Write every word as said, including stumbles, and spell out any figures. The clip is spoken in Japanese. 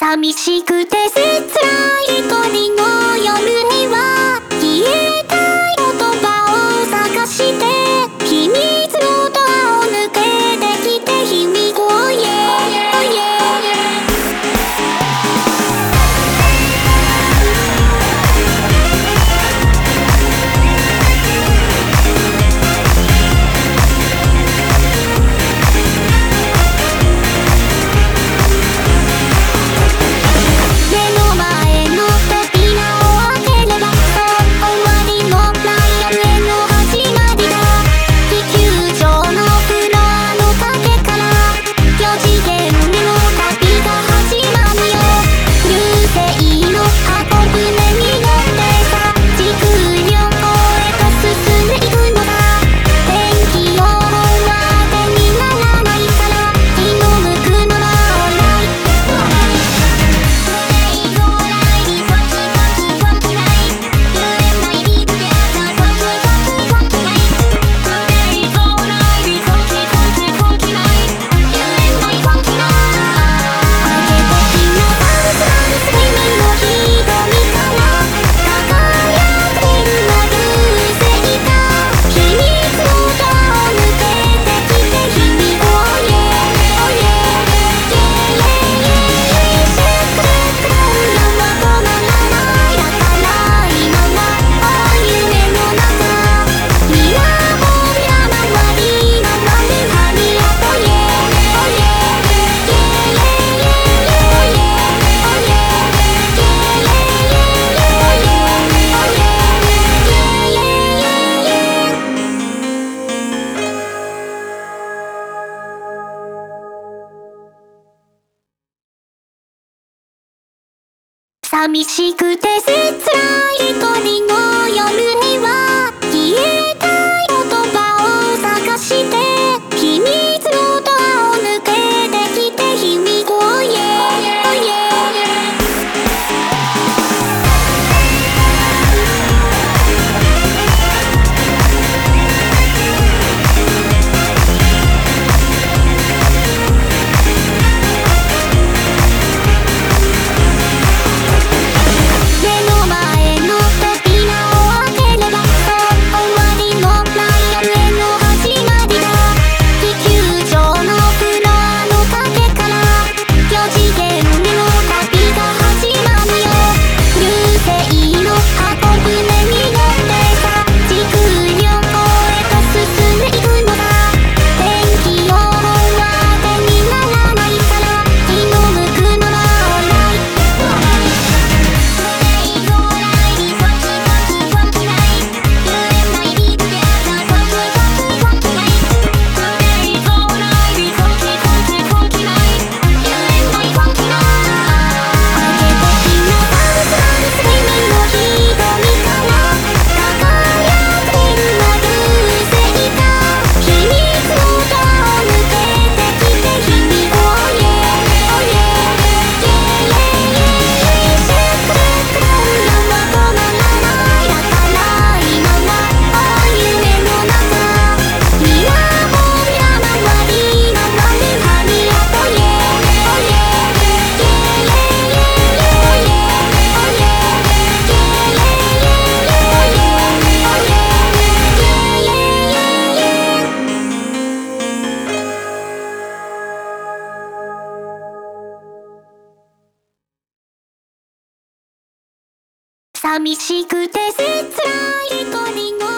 寂しくて切ない恋の夜には消えたい言葉を探して秘密のドアを抜けてきて卑弥呼 Oh yeah Oh yeah寂しくて切ない恋の夜には消えたい言葉を探して秘密のドアを抜けてきて卑弥呼 Oh yeah Oh yeah寂しくて切ない恋の